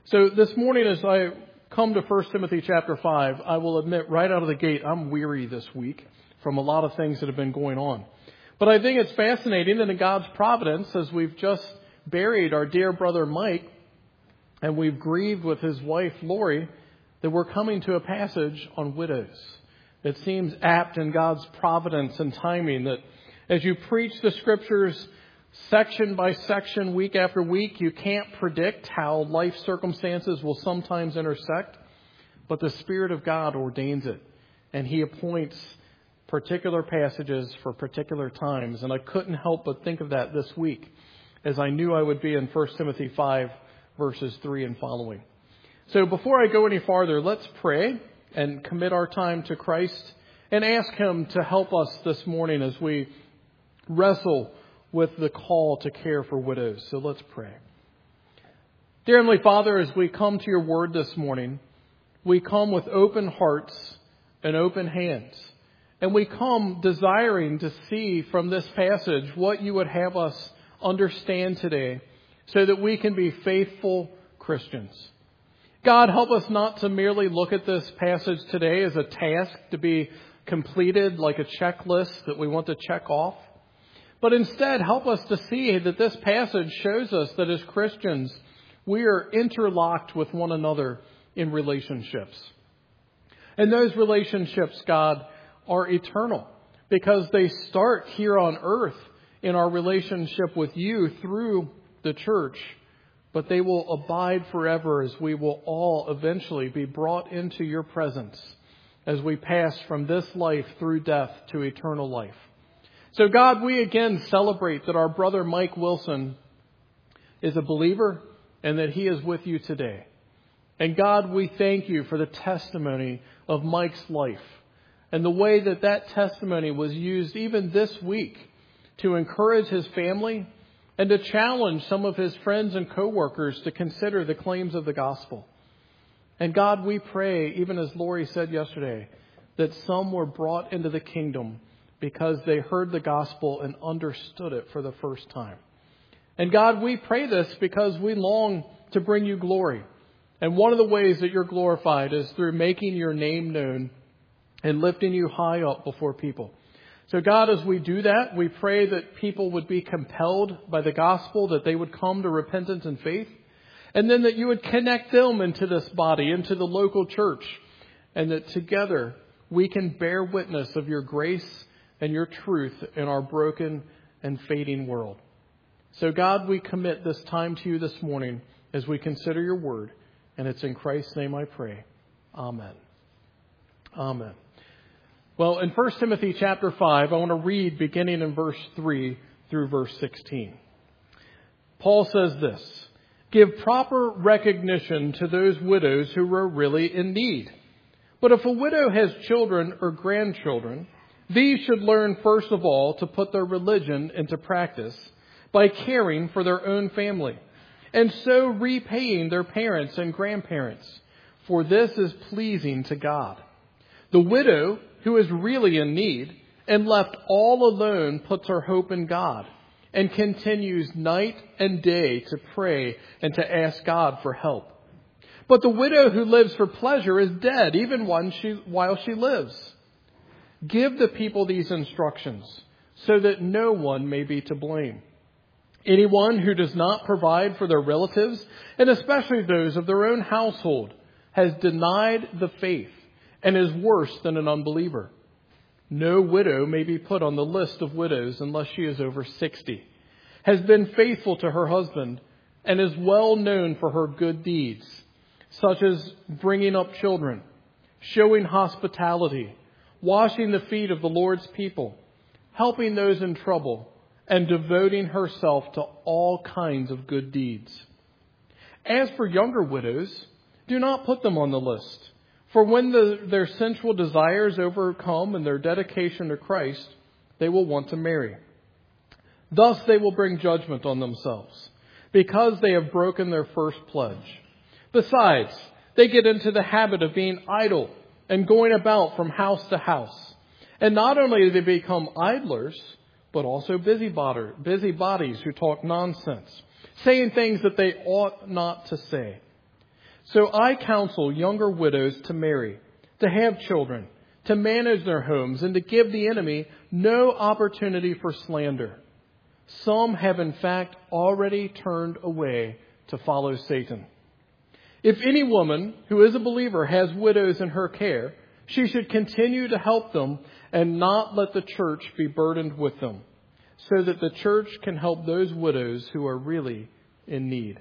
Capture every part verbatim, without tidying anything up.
So this morning as I come to First Timothy chapter five, I will admit right out of the gate, I'm weary this week from a lot of things that have been going on. But I think it's fascinating that in God's providence, as we've just buried our dear brother Mike, and we've grieved with his wife Lori, that we're coming to a passage on widows. It seems apt in God's providence and timing that as you preach the scriptures section by section, week after week, you can't predict how life circumstances will sometimes intersect, but the Spirit of God ordains it, and He appoints particular passages for particular times. And I couldn't help but think of that this week, as I knew I would be in First Timothy five, verses three and following. So before I go any farther, let's pray and commit our time to Christ and ask Him to help us this morning as we wrestle with the call to care for widows. So let's pray. Dear Heavenly Father, as we come to your word this morning, we come with open hearts and open hands. And we come desiring to see from this passage what you would have us understand today so that we can be faithful Christians. God, help us not to merely look at this passage today as a task to be completed, like a checklist that we want to check off. But instead, help us to see that this passage shows us that as Christians, we are interlocked with one another in relationships. And those relationships, God, are eternal because they start here on earth in our relationship with you through the church. But they will abide forever as we will all eventually be brought into your presence as we pass from this life through death to eternal life. So God, we again celebrate that our brother Mike Wilson is a believer and that he is with you today. And God, we thank you for the testimony of Mike's life and the way that that testimony was used even this week to encourage his family and to challenge some of his friends and coworkers to consider the claims of the gospel. And God, we pray, even as Lori said yesterday, that some were brought into the kingdom because they heard the gospel and understood it for the first time. And God, we pray this because we long to bring you glory. And one of the ways that you're glorified is through making your name known and lifting you high up before people. So God, as we do that, we pray that people would be compelled by the gospel, that they would come to repentance and faith, and then that you would connect them into this body, into the local church, and that together we can bear witness of your grace and your truth in our broken and fading world. So God, we commit this time to you this morning as we consider your word, and it's in Christ's name I pray. Amen. Amen. Well, in First Timothy chapter five, I want to read beginning in verse three through verse sixteen. Paul says this: "Give proper recognition to those widows who are really in need. But if a widow has children or grandchildren, these should learn first of all to put their religion into practice by caring for their own family, and so repaying their parents and grandparents, for this is pleasing to God. The widow who is really in need and left all alone puts her hope in God and continues night and day to pray and to ask God for help. But the widow who lives for pleasure is dead even when she, while she lives. Give the people these instructions so that no one may be to blame. Anyone who does not provide for their relatives, and especially those of their own household, has denied the faith and is worse than an unbeliever. No widow may be put on the list of widows unless she is over sixty, has been faithful to her husband, and is well known for her good deeds, such as bringing up children, showing hospitality, washing the feet of the Lord's people, helping those in trouble, and devoting herself to all kinds of good deeds. As for younger widows, do not put them on the list, for when the, their sensual desires overcome and their dedication to Christ, they will want to marry. Thus they will bring judgment on themselves, because they have broken their first pledge. Besides, they get into the habit of being idle and going about from house to house. And not only do they become idlers, but also busybodies who talk nonsense, saying things that they ought not to say. So I counsel younger widows to marry, to have children, to manage their homes, and to give the enemy no opportunity for slander. Some have in fact already turned away to follow Satan. If any woman who is a believer has widows in her care, she should continue to help them and not let the church be burdened with them, so that the church can help those widows who are really in need.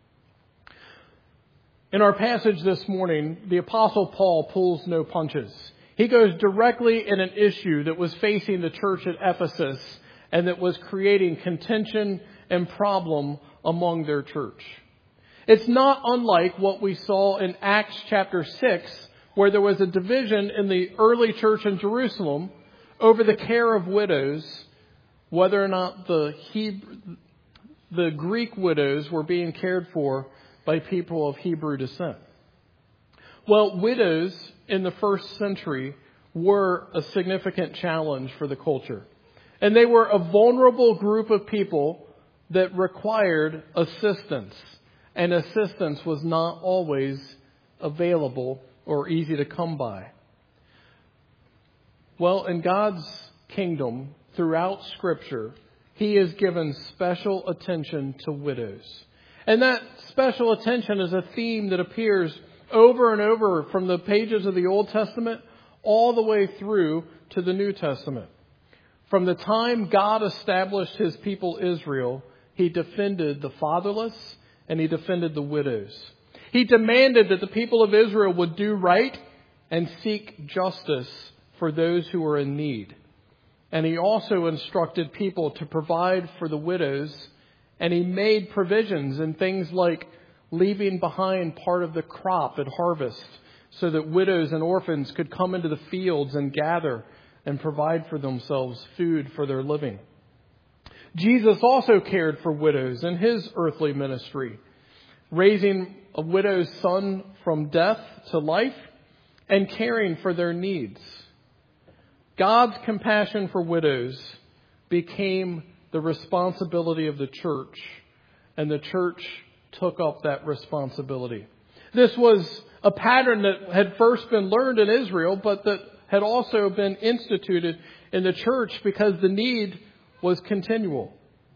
In our passage this morning, the Apostle Paul pulls no punches. He goes directly in an issue that was facing the church at Ephesus and that was creating contention and problem among their church. It's not unlike what we saw in Acts chapter six, where there was a division in the early church in Jerusalem over the care of widows, whether or not the Hebrew, the Greek widows were being cared for by people of Hebrew descent. Well, widows in the first century were a significant challenge for the culture. And they were a vulnerable group of people that required assistance. And assistance was not always available or easy to come by. Well, in God's kingdom, throughout Scripture, He has given special attention to widows. And that special attention is a theme that appears over and over from the pages of the Old Testament all the way through to the New Testament. From the time God established His people Israel, He defended the fatherless and He defended the widows. He demanded that the people of Israel would do right and seek justice for those who were in need. And He also instructed people to provide for the widows, and He made provisions in things like leaving behind part of the crop at harvest so that widows and orphans could come into the fields and gather and provide for themselves food for their living. Jesus also cared for widows in His earthly ministry, raising a widow's son from death to life and caring for their needs. God's compassion for widows became the responsibility of the church, and the church took up that responsibility. This was a pattern that had first been learned in Israel, but that had also been instituted in the church because the need was continual.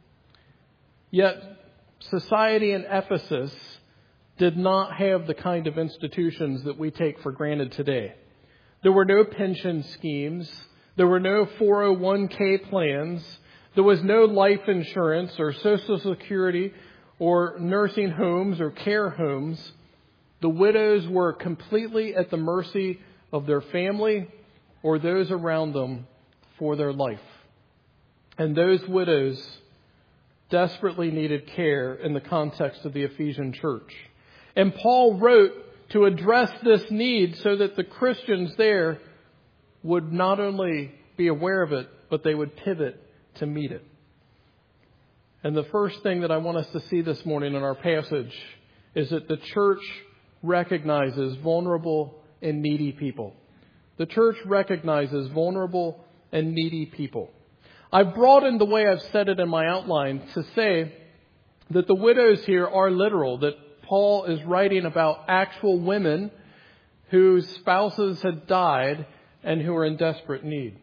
Yet society in Ephesus did not have the kind of institutions that we take for granted today. There were no pension schemes. There were no four oh one k plans. There was no life insurance or Social Security or nursing homes or care homes. The widows were completely at the mercy of their family or those around them for their life. And those widows desperately needed care in the context of the Ephesian church. And Paul wrote to address this need so that the Christians there would not only be aware of it, but they would pivot to meet it. And the first thing that I want us to see this morning in our passage is that the church recognizes vulnerable and needy people. The church recognizes vulnerable and needy people. I've broadened the way I've said it in my outline to say that the widows here are literal, that Paul is writing about actual women whose spouses had died and who are in desperate need.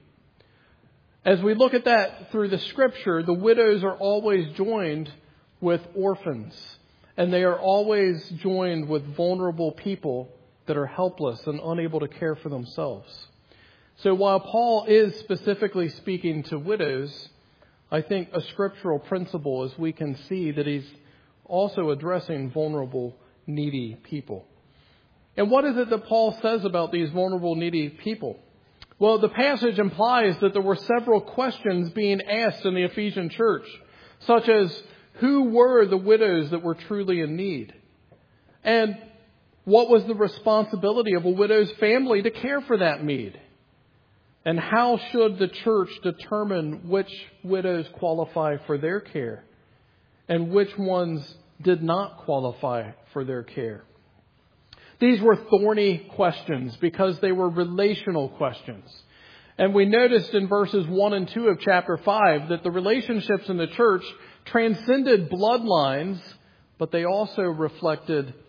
As we look at that through the Scripture, the widows are always joined with orphans, and they are always joined with vulnerable people that are helpless and unable to care for themselves. So while Paul is specifically speaking to widows, I think a scriptural principle is we can see that he's also addressing vulnerable, needy people. And what is it that Paul says about these vulnerable, needy people? Well, the passage implies that there were several questions being asked in the Ephesian church, such as who were the widows that were truly in need? And what was the responsibility of a widow's family to care for that need? And how should the church determine which widows qualify for their care and which ones did not qualify for their care? These were thorny questions because they were relational questions. And we noticed in verses one and two of chapter five that the relationships in the church transcended bloodlines, but they also reflected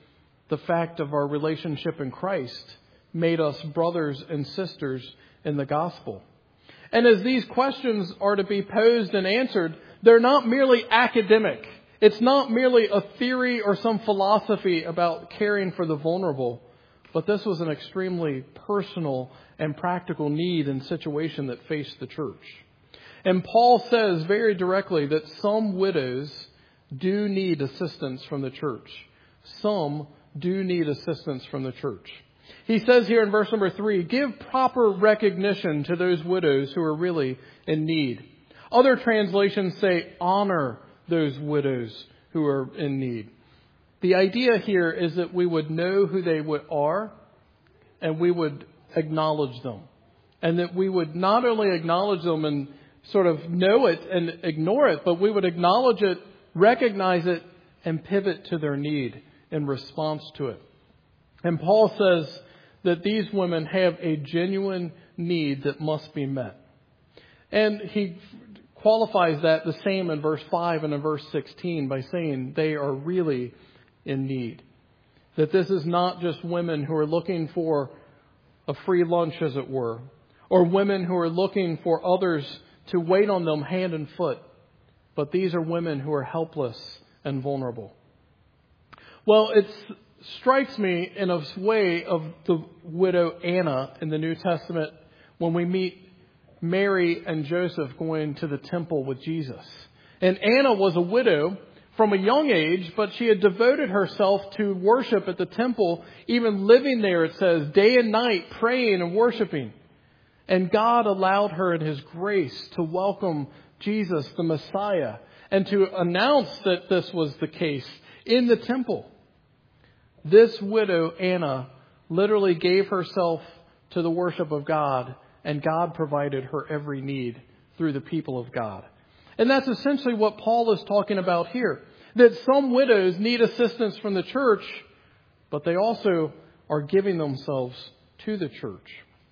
the fact of our relationship in Christ made us brothers and sisters in the gospel. And as these questions are to be posed and answered, they're not merely academic. It's not merely a theory or some philosophy about caring for the vulnerable, but this was an extremely personal and practical need and situation that faced the church. And Paul says very directly that some widows do need assistance from the church. Some do need assistance from the church. He says here in verse number three, give proper recognition to those widows who are really in need. Other translations say honor those widows who are in need. The idea here is that we would know who they are and we would acknowledge them. And that we would not only acknowledge them and sort of know it and ignore it, but we would acknowledge it, recognize it, and pivot to their need in response to it. And Paul says that these women have a genuine need that must be met. And he qualifies that the same in verse five and in verse sixteen by saying they are really in need. That this is not just women who are looking for a free lunch, as it were, or women who are looking for others to wait on them hand and foot, but these are women who are helpless and vulnerable. Well, it strikes me in a way of the widow Anna in the New Testament when we meet Mary and Joseph going to the temple with Jesus. And Anna was a widow from a young age, but she had devoted herself to worship at the temple, even living there, it says, day and night, praying and worshiping. And God allowed her in His grace to welcome Jesus, the Messiah, and to announce that this was the case in the temple. This widow, Anna, literally gave herself to the worship of God, and God provided her every need through the people of God. And that's essentially what Paul is talking about here. That some widows need assistance from the church, but they also are giving themselves to the church.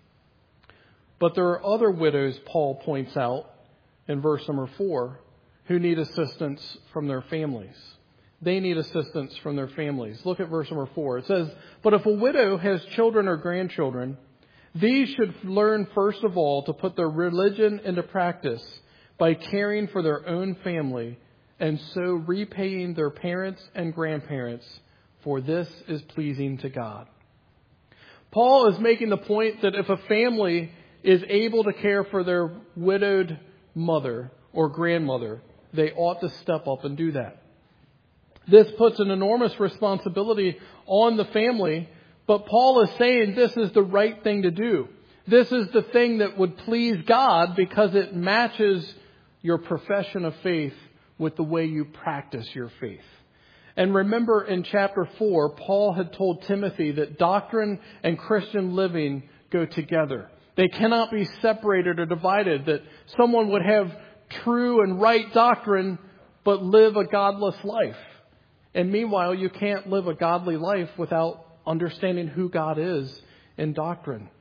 But there are other widows, Paul points out in verse number four, who need assistance from their families. They need assistance from their families. Look at verse number four. It says, but if a widow has children or grandchildren, these should learn first of all to put their religion into practice by caring for their own family and so repaying their parents and grandparents, for this is pleasing to God. Paul is making the point that if a family is able to care for their widowed mother or grandmother, they ought to step up and do that. This puts an enormous responsibility on the family, but Paul is saying this is the right thing to do. This is the thing that would please God because it matches your profession of faith with the way you practice your faith. And remember in chapter four, Paul had told Timothy that doctrine and Christian living go together. They cannot be separated or divided, that someone would have true and right doctrine but live a godless life. And meanwhile, you can't live a godly life without understanding who God is in doctrine.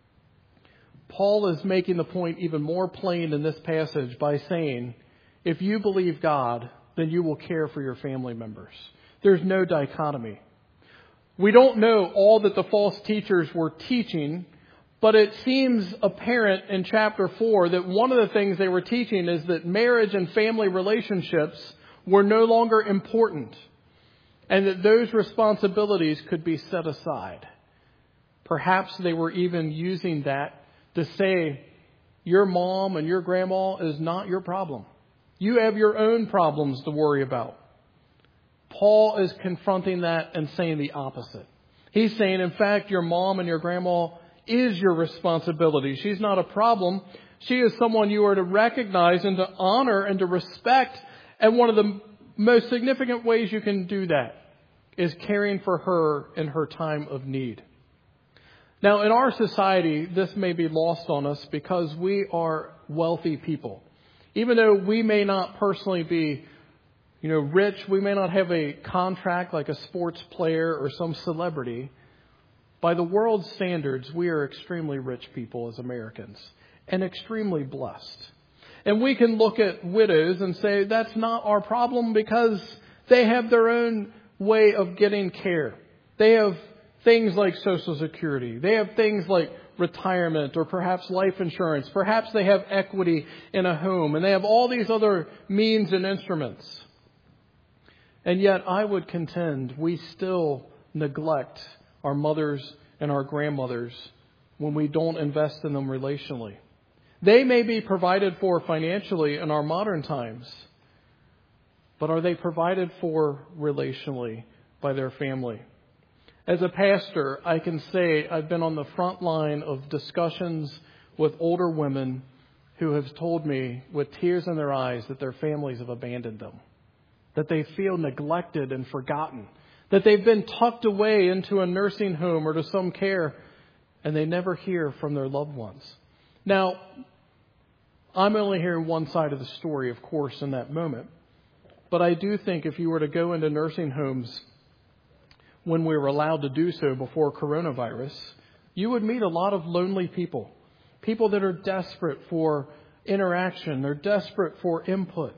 Paul is making the point even more plain in this passage by saying, if you believe God, then you will care for your family members. There's no dichotomy. We don't know all that the false teachers were teaching, but it seems apparent in chapter four that one of the things they were teaching is that marriage and family relationships were no longer important, and that those responsibilities could be set aside. Perhaps they were even using that to say, your mom and your grandma is not your problem. You have your own problems to worry about. Paul is confronting that and saying the opposite. He's saying, in fact, your mom and your grandma is your responsibility. She's not a problem. She is someone you are to recognize and to honor and to respect. And one of the most significant ways you can do that is caring for her in her time of need. Now, in our society, this may be lost on us because we are wealthy people. Even though we may not personally be, you know, rich, we may not have a contract like a sports player or some celebrity. By the world's standards, we are extremely rich people as Americans and extremely blessed. And we can look at widows and say that's not our problem because they have their own way of getting care. They have things like Social Security. They have things like retirement or perhaps life insurance. Perhaps they have equity in a home, and they have all these other means and instruments. And yet I would contend we still neglect our mothers and our grandmothers when we don't invest in them relationally. They may be provided for financially in our modern times, but are they provided for relationally by their family? As a pastor, I can say I've been on the front line of discussions with older women who have told me with tears in their eyes that their families have abandoned them, that they feel neglected and forgotten, that they've been tucked away into a nursing home or to some care, and they never hear from their loved ones. Now, I'm only hearing one side of the story, of course, in that moment. But I do think if you were to go into nursing homes when we were allowed to do so before coronavirus, you would meet a lot of lonely people, people that are desperate for interaction. They're desperate for input.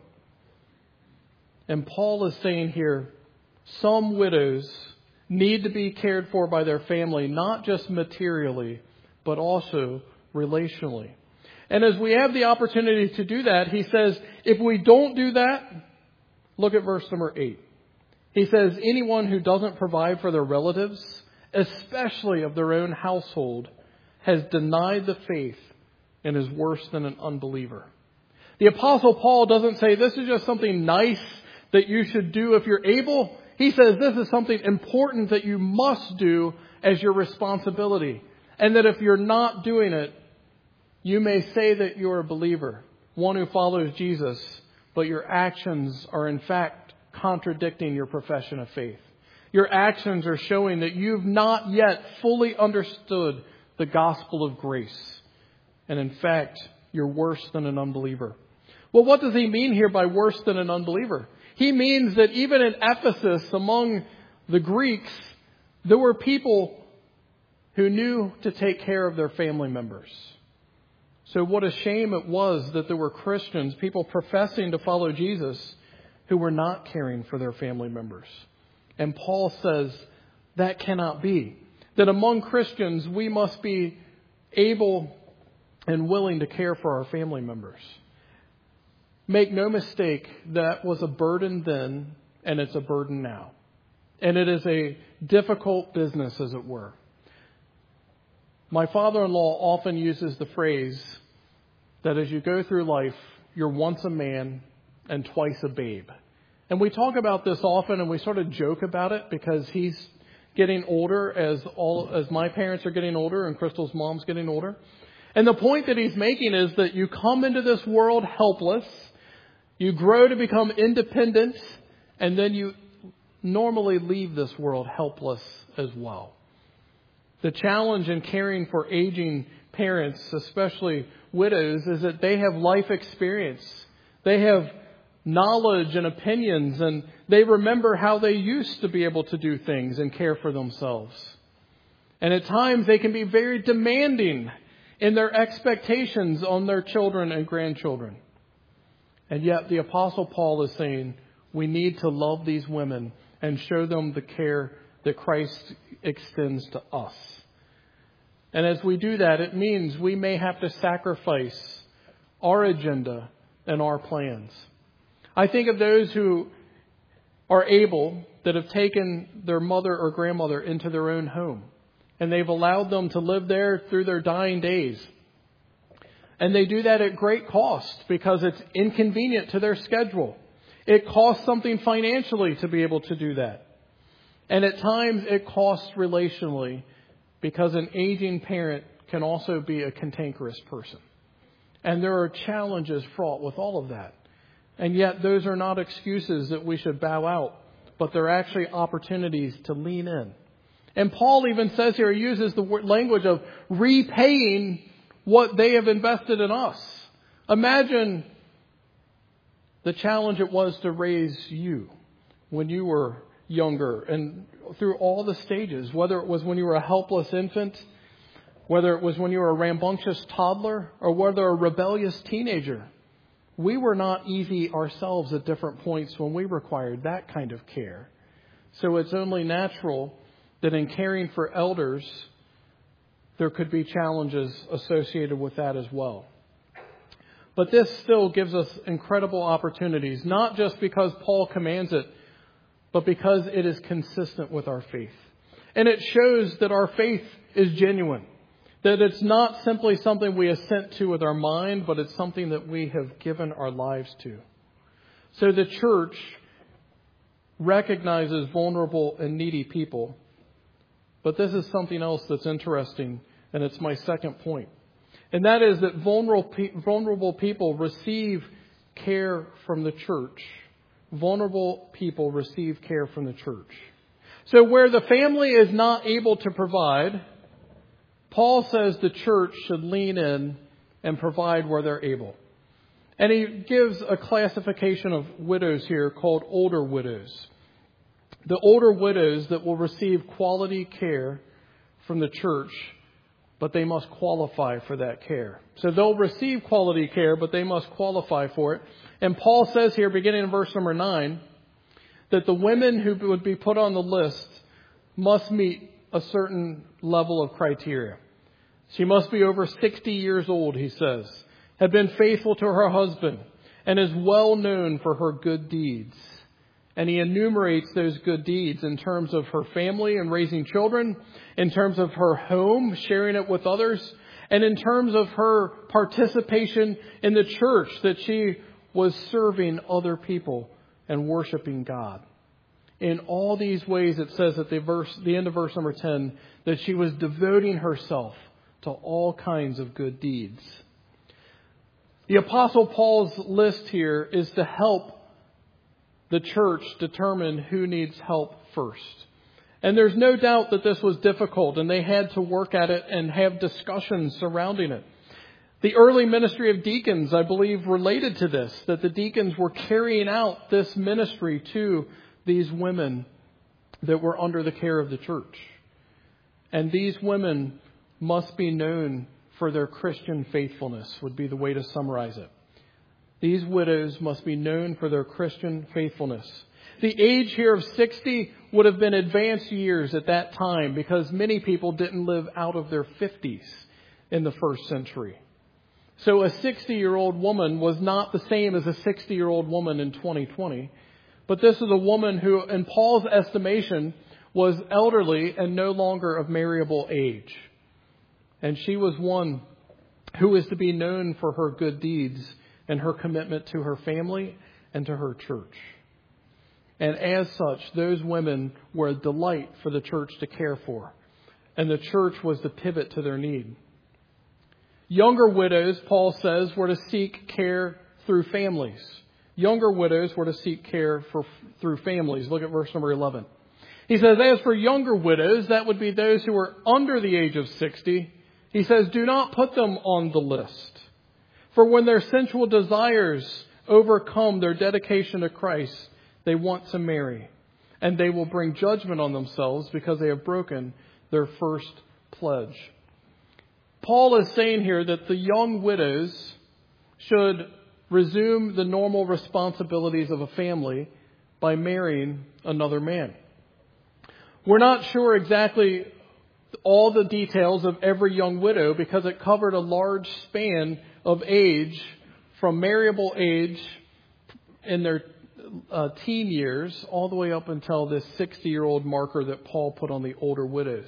And Paul is saying here, some widows need to be cared for by their family, not just materially, but also relationally. And as we have the opportunity to do that, he says, if we don't do that, look at verse number eight. He says, anyone who doesn't provide for their relatives, especially of their own household, has denied the faith and is worse than an unbeliever. The Apostle Paul doesn't say this is just something nice that you should do if you're able. He says this is something important that you must do as your responsibility. And that if you're not doing it, you may say that you're a believer, one who follows Jesus, but your actions are in fact contradicting your profession of faith. Your actions are showing that you've not yet fully understood the gospel of grace. And in fact, you're worse than an unbeliever. Well, what does he mean here by worse than an unbeliever? He means that even in Ephesus, among the Greeks, there were people who knew to take care of their family members. So what a shame it was that there were Christians, people professing to follow Jesus, who were not caring for their family members. And Paul says that cannot be. That among Christians, we must be able and willing to care for our family members. Make no mistake, that was a burden then, and it's a burden now. And it is a difficult business, as it were. My father-in-law often uses the phrase that as you go through life, you're once a man and twice a babe. And we talk about this often, and we sort of joke about it because he's getting older as all as my parents are getting older and Crystal's mom's getting older. And the point that he's making is that you come into this world helpless, you grow to become independent, and then you normally leave this world helpless as well. The challenge in caring for aging parents, especially widows, is that they have life experience. They have knowledge and opinions, and they remember how they used to be able to do things and care for themselves. And at times they can be very demanding in their expectations on their children and grandchildren. And yet the Apostle Paul is saying we need to love these women and show them the care that Christ extends to us. And as we do that, it means we may have to sacrifice our agenda and our plans. I think of those who are able, that have taken their mother or grandmother into their own home, and they've allowed them to live there through their dying days. And they do that at great cost because it's inconvenient to their schedule. It costs something financially to be able to do that. And at times it costs relationally because an aging parent can also be a cantankerous person. And there are challenges fraught with all of that. And yet those are not excuses that we should bow out, but they're actually opportunities to lean in. And Paul even says here, he uses the language of repaying what they have invested in us. Imagine the challenge it was to raise you when you were younger and through all the stages, whether it was when you were a helpless infant, whether it was when you were a rambunctious toddler, or whether a rebellious teenager. We were not easy ourselves at different points when we required that kind of care. So it's only natural that in caring for elders, there could be challenges associated with that as well. But this still gives us incredible opportunities, not just because Paul commands it, but because it is consistent with our faith. And it shows that our faith is genuine, that it's not simply something we assent to with our mind, but it's something that we have given our lives to. So the church recognizes vulnerable and needy people. But this is something else that's interesting, and it's my second point. And that is that vulnerable, vulnerable people receive care from the church. Vulnerable people receive care from the church. So where the family is not able to provide, Paul says the church should lean in and provide where they're able. And he gives a classification of widows here called older widows. The older widows that will receive quality care from the church, but they must qualify for that care. So they'll receive quality care, but they must qualify for it. And Paul says here, beginning in verse number nine, that the women who would be put on the list must meet a certain level of criteria. She must be over sixty years old, he says, have been faithful to her husband, and is well known for her good deeds. And he enumerates those good deeds in terms of her family and raising children, in terms of her home, sharing it with others, and in terms of her participation in the church, that she was serving other people and worshiping God. In all these ways, it says at the verse, the end of verse number ten, that she was devoting herself to all kinds of good deeds. The Apostle Paul's list here is to help the church determine who needs help first. And there's no doubt that this was difficult, and they had to work at it and have discussions surrounding it. The early ministry of deacons, I believe, related to this, that the deacons were carrying out this ministry to these women that were under the care of the church. And these women must be known for their Christian faithfulness, would be the way to summarize it. These widows must be known for their Christian faithfulness. The age here of sixty would have been advanced years at that time, because many people didn't live out of their fifties in the first century. So a sixty-year-old woman was not the same as a sixty-year-old woman in twenty twenty. But this is a woman who, in Paul's estimation, was elderly and no longer of marriable age. And she was one who was to be known for her good deeds and her commitment to her family and to her church. And as such, those women were a delight for the church to care for. And the church was the pivot to their need. Younger widows, Paul says, were to seek care through families. Younger widows were to seek care for, through families. Look at verse number eleven. He says, as for younger widows, that would be those who were under the age of sixty. He says, do not put them on the list. For when their sensual desires overcome their dedication to Christ, they want to marry. And they will bring judgment on themselves because they have broken their first pledge. Paul is saying here that the young widows should resume the normal responsibilities of a family by marrying another man. We're not sure exactly all the details of every young widow, because it covered a large span of age, from marriable age in their uh, teen years all the way up until this sixty-year-old marker that Paul put on the older widows.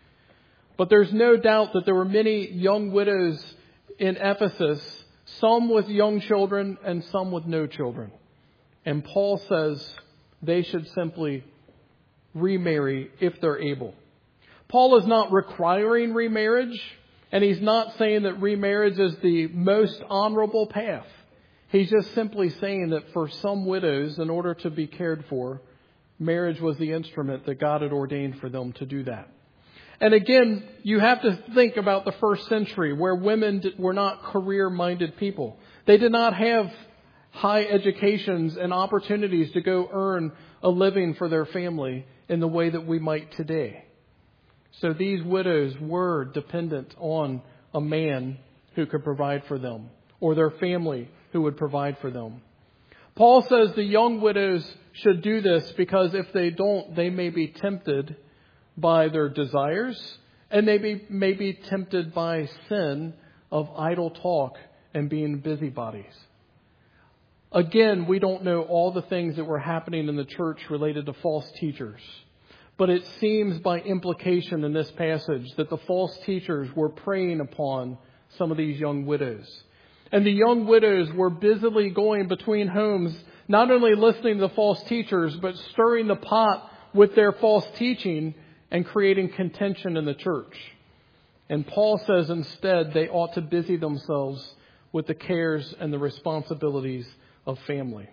But there's no doubt that there were many young widows in Ephesus, some with young children and some with no children. And Paul says they should simply remarry if they're able. Paul is not requiring remarriage, and he's not saying that remarriage is the most honorable path. He's just simply saying that for some widows, in order to be cared for, marriage was the instrument that God had ordained for them to do that. And again, you have to think about the first century, where women were not career-minded people. They did not have high educations and opportunities to go earn a living for their family in the way that we might today. So these widows were dependent on a man who could provide for them, or their family who would provide for them. Paul says the young widows should do this because if they don't, they may be tempted by their desires, and maybe may be tempted by sin of idle talk and being busybodies. Again, we don't know all the things that were happening in the church related to false teachers. But it seems by implication in this passage that the false teachers were preying upon some of these young widows. And the young widows were busily going between homes, not only listening to the false teachers, but stirring the pot with their false teaching and creating contention in the church. And Paul says instead they ought to busy themselves with the cares and the responsibilities of family.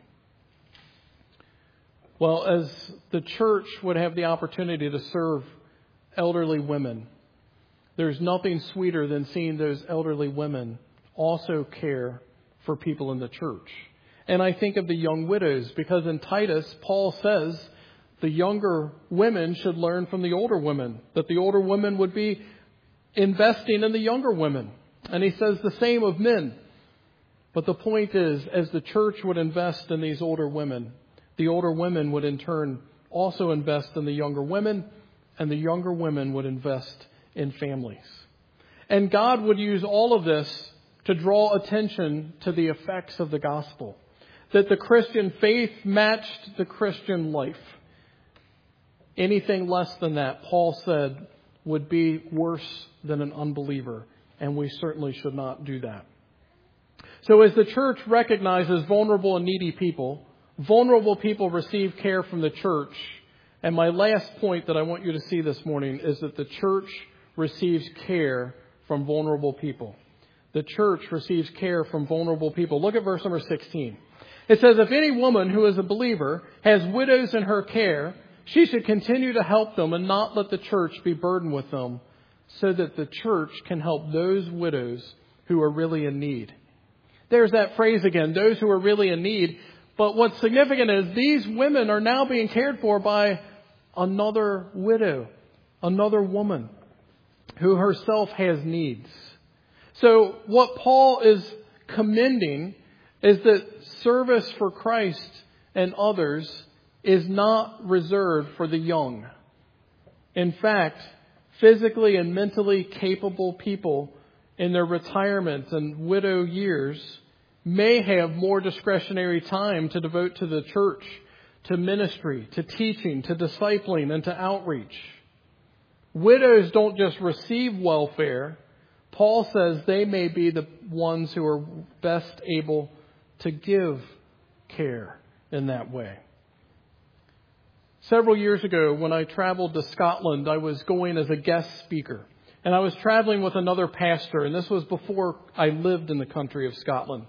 Well, as the church would have the opportunity to serve elderly women, there's nothing sweeter than seeing those elderly women also care for people in the church. And I think of the young widows, because in Titus, Paul says the younger women should learn from the older women, that the older women would be investing in the younger women. And he says the same of men. But the point is, as the church would invest in these older women, the older women would in turn also invest in the younger women, and the younger women would invest in families. And God would use all of this to draw attention to the effects of the gospel, that the Christian faith matched the Christian life. Anything less than that, Paul said, would be worse than an unbeliever, and we certainly should not do that. So as the church recognizes vulnerable and needy people, vulnerable people receive care from the church. And my last point that I want you to see this morning is that the church receives care from vulnerable people. The church receives care from vulnerable people. Look at verse number sixteen. It says, if any woman who is a believer has widows in her care, she should continue to help them and not let the church be burdened with them, so that the church can help those widows who are really in need. There's that phrase again, those who are really in need. But what's significant is these women are now being cared for by another widow, another woman who herself has needs. So what Paul is commending is that service for Christ and others is not reserved for the young. In fact, physically and mentally capable people in their retirement and widow years may have more discretionary time to devote to the church, to ministry, to teaching, to discipling, and to outreach. Widows don't just receive welfare. Paul says they may be the ones who are best able to give care in that way. Several years ago, when I traveled to Scotland, I was going as a guest speaker. And I was traveling with another pastor, and this was before I lived in the country of Scotland.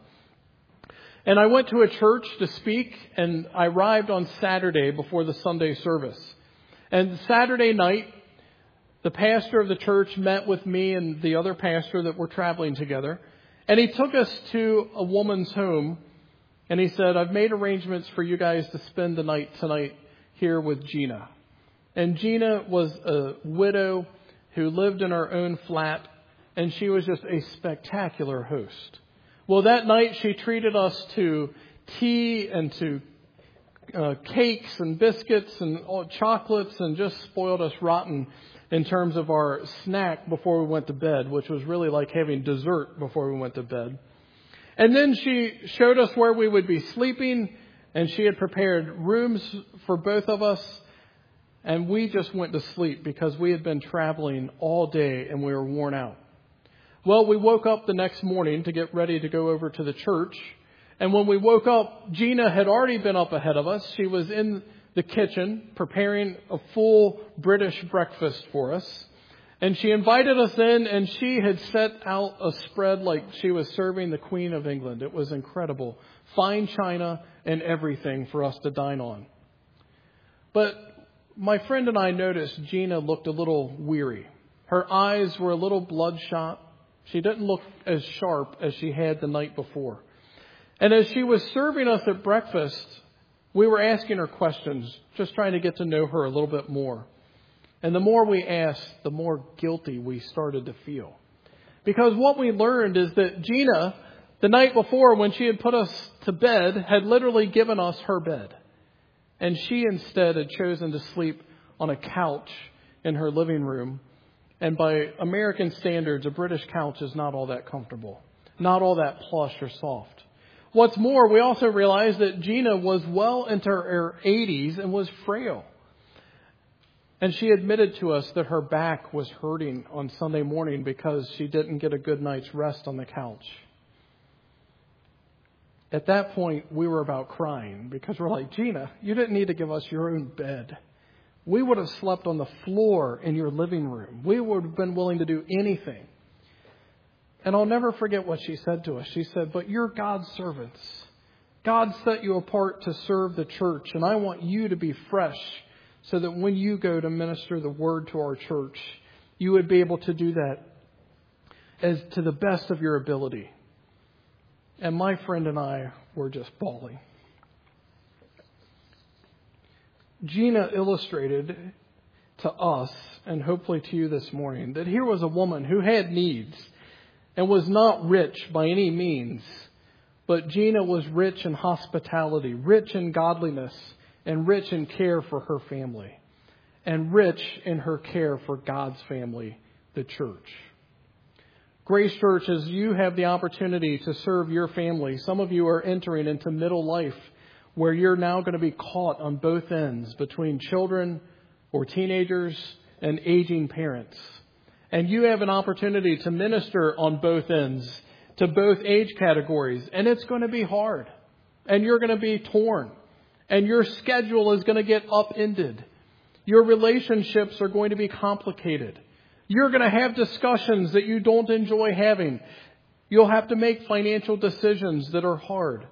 And I went to a church to speak, and I arrived on Saturday before the Sunday service. And Saturday night, the pastor of the church met with me and the other pastor that were traveling together. And he took us to a woman's home, and he said, I've made arrangements for you guys to spend the night tonight here with Gina. And Gina was a widow who lived in her own flat, and she was just a spectacular host. Well, that night she treated us to tea and to uh, cakes and biscuits and all, chocolates, and just spoiled us rotten in terms of our snack before we went to bed, which was really like having dessert before we went to bed. And then she showed us where we would be sleeping, and she had prepared rooms for both of us. And we just went to sleep because we had been traveling all day and we were worn out. Well, we woke up the next morning to get ready to go over to the church. And when we woke up, Gina had already been up ahead of us. She was in the kitchen preparing a full British breakfast for us. And she invited us in, and she had set out a spread like she was serving the Queen of England. It was incredible. Fine china and everything for us to dine on. But my friend and I noticed Gina looked a little weary. Her eyes were a little bloodshot. She didn't look as sharp as she had the night before. And as she was serving us at breakfast, we were asking her questions, just trying to get to know her a little bit more. And the more we asked, the more guilty we started to feel. Because what we learned is that Gina, the night before when she had put us to bed, had literally given us her bed. And she instead had chosen to sleep on a couch in her living room. And by American standards, a British couch is not all that comfortable, not all that plush or soft. What's more, we also realize that Gina was well into her eighties and was frail. And she admitted to us that her back was hurting on Sunday morning because she didn't get a good night's rest on the couch. At that point, we were about crying because we're like, Gina, you didn't need to give us your own bed. We would have slept on the floor in your living room. We would have been willing to do anything. And I'll never forget what she said to us. She said, but you're God's servants. God set you apart to serve the church, and I want you to be fresh so that when you go to minister the word to our church, you would be able to do that as to the best of your ability. And my friend and I were just bawling. Gina illustrated to us, and hopefully to you this morning, that here was a woman who had needs and was not rich by any means. But Gina was rich in hospitality, rich in godliness, and rich in care for her family, and rich in her care for God's family, the church. Grace Church, as you have the opportunity to serve your family, some of you are entering into middle life where you're now going to be caught on both ends between children or teenagers and aging parents. And you have an opportunity to minister on both ends to both age categories. And it's going to be hard. And you're going to be torn. And your schedule is going to get upended. Your relationships are going to be complicated. You're going to have discussions that you don't enjoy having. You'll have to make financial decisions that are hard.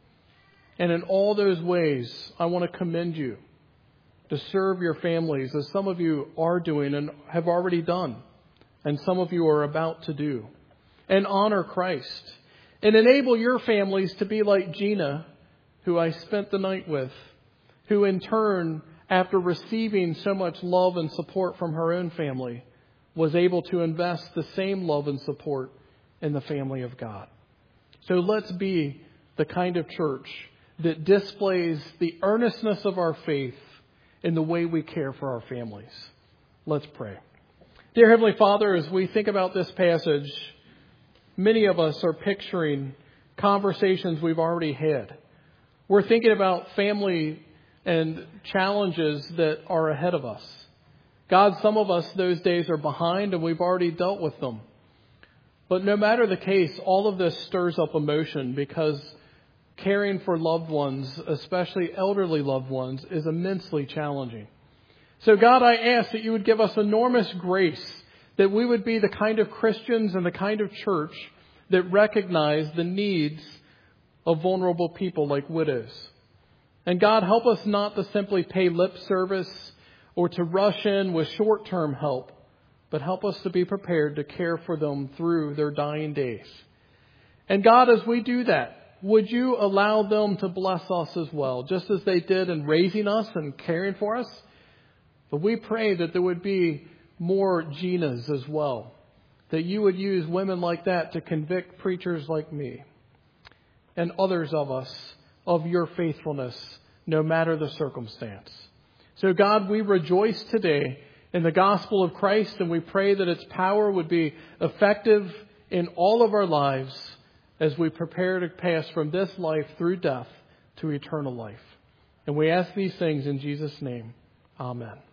And in all those ways, I want to commend you to serve your families, as some of you are doing and have already done, and some of you are about to do. And honor Christ. And enable your families to be like Gina, who I spent the night with, who in turn, after receiving so much love and support from her own family, was able to invest the same love and support in the family of God. So let's be the kind of church that displays the earnestness of our faith in the way we care for our families. Let's pray. Dear Heavenly Father, as we think about this passage, many of us are picturing conversations we've already had. We're thinking about family and challenges that are ahead of us. God, some of us, those days are behind and we've already dealt with them. But no matter the case, all of this stirs up emotion because caring for loved ones, especially elderly loved ones, is immensely challenging. So God, I ask that you would give us enormous grace, that we would be the kind of Christians and the kind of church that recognize the needs of vulnerable people like widows. And God, help us not to simply pay lip service or to rush in with short-term help, but help us to be prepared to care for them through their dying days. And God, as we do that, would you allow them to bless us as well, just as they did in raising us and caring for us? But we pray that there would be more Ginas as well, that you would use women like that to convict preachers like me and others of us of your faithfulness, no matter the circumstance. So God, we rejoice today in the gospel of Christ, and we pray that its power would be effective in all of our lives as we prepare to pass from this life through death to eternal life. And we ask these things in Jesus' name. Amen.